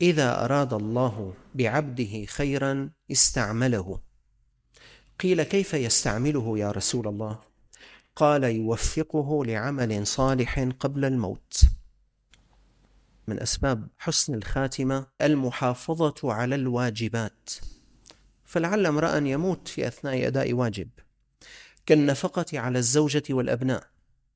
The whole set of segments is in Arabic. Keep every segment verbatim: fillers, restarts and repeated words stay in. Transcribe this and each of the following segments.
إذا أراد الله بعبده خيرا استعمله. قيل: كيف يستعمله يا رسول الله؟ قال: يوفقه لعمل صالح قبل الموت. من أسباب حسن الخاتمة المحافظة على الواجبات، فلعل امرأ يموت في أثناء أداء واجب كالنفقة على الزوجة والأبناء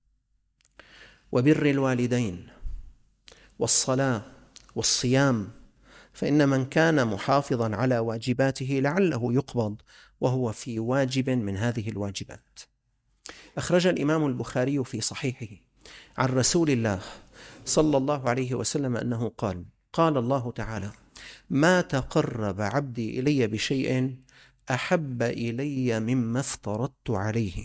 وبر الوالدين والصلاة والصيام، فإن من كان محافظا على واجباته لعله يقبض وهو في واجب من هذه الواجبات. أخرج الإمام البخاري في صحيحه عن رسول الله صلى الله عليه وسلم أنه قال: قال الله تعالى: ما تقرب عبدي إلي بشيء أحب إلي مما افترضت عليه.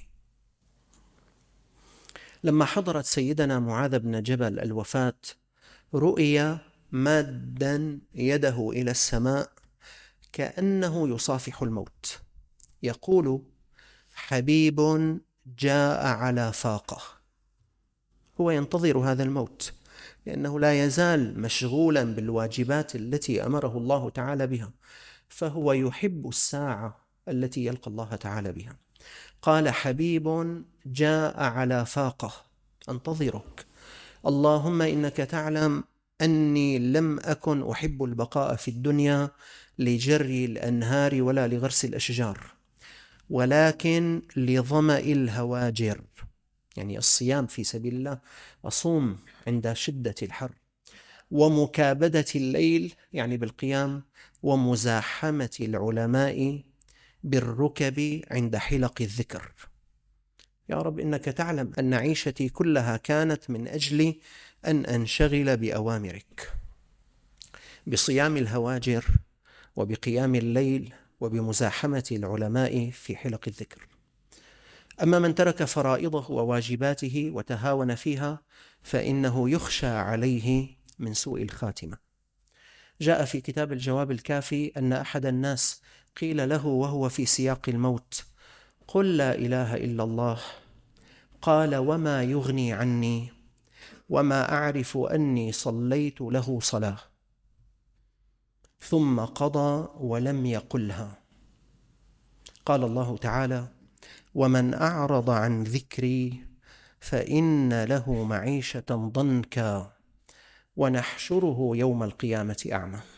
لما حضرت سيدنا معاذ بن جبل الوفاة رؤي مادا يده إلى السماء كأنه يصافح الموت، يقول: حبيب جاء على فاقة. هو ينتظر هذا الموت لأنه لا يزال مشغولا بالواجبات التي أمره الله تعالى بها، فهو يحب الساعة التي يلقى الله تعالى بها. قال: حبيب جاء على فاقة، أنتظرك، اللهم إنك تعلم أني لم أكن أحب البقاء في الدنيا لجري الأنهار ولا لغرس الأشجار، ولكن لظمأ الهواجر، يعني الصيام في سبيل الله، أصوم عند شدة الحر، ومكابدة الليل يعني بالقيام، ومزاحمة العلماء بالركب عند حلق الذكر. يا رب إنك تعلم أن عيشتي كلها كانت من أجل أن أنشغل بأوامرك، بصيام الهواجر وبقيام الليل وبمزاحمة العلماء في حلق الذكر. أما من ترك فرائضه وواجباته وتهاون فيها فإنه يخشى عليه من سوء الخاتمة. جاء في كتاب الجواب الكافي أن أحد الناس قيل له وهو في سياق الموت: قل لا إله إلا الله. قال: وما يغني عني وما أعرف أني صليت له صلاة. ثم قضى ولم يقلها. قال الله تعالى: ومن أعرض عن ذكري فإن له معيشة ضنكا ونحشره يوم القيامة أعمى.